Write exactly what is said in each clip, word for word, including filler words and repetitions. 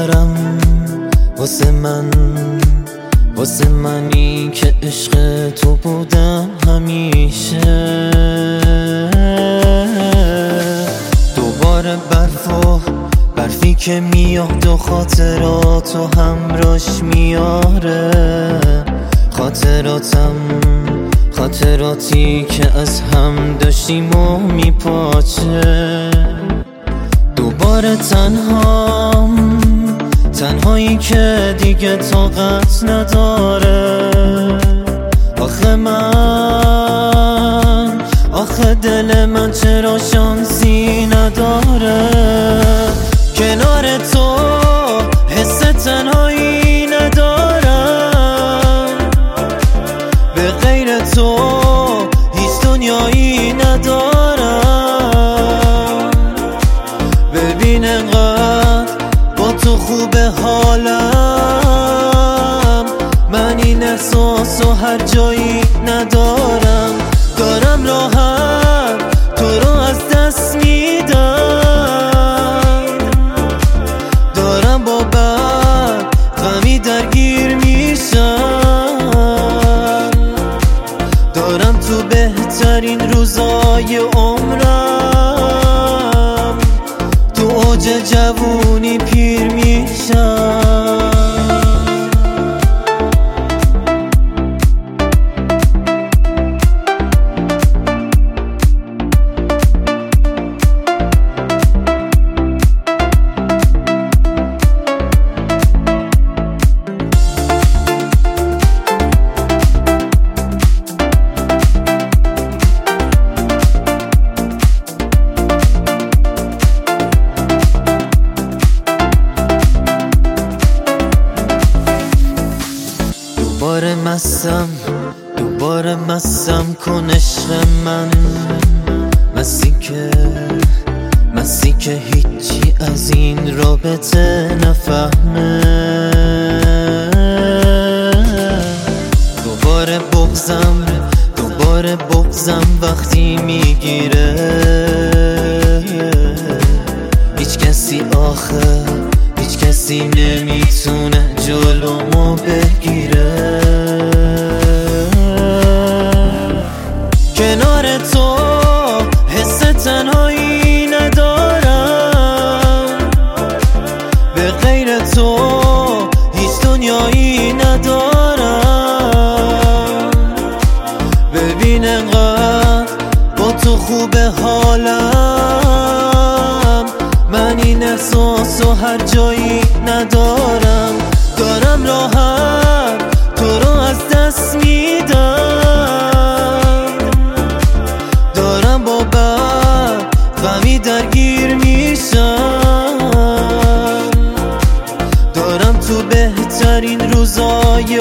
دارم واسه من، واسه منی که عشق تو بودم همیشه. دوباره برف و برفی که میاد و خاطراتو همراش میاره، خاطراتم خاطراتی که از هم داشتیم و میپاچه. دوباره تنهام، تنهایی که دیگه طاقت نداره. آخه من، آخه دل من چرا شانسی نداره؟ کنار تو حس تنهایی ندارم، به غیر تو هیچ دنیایی ندارم. ببین انقدر با تو خوبه حالم، من این احساسو هر جایی ندارم. دارم راحت تو رو از دست میدم، دارم با بد غمی درگیر میشم. دارم تو بهترین روزای عمرم، تو اوج جوونی پیر میشم. دوباره مستم، دوباره مستم کن عشق من. مستی که مستی که هیچی از این رابطه نفهمه. دوباره بغضم، دوباره بغضم وقتی میگیره. هیچ کسی آخه هیچ کسی نمیتونه جلومو بگیره. کنار تو حس تنهایی ندارم، به غیر تو هیچ دنیایی ندارم. ببین انقدر با تو خوبه حالم، من این احساسو هر جایی ندارم. دارم راحت تو رو از دست میدم، دارم با بد غمی درگیر میشم. دارم تو بهترین روزای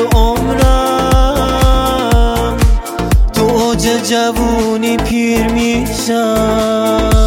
عمرم، تو اوج جوونی پیر میشم.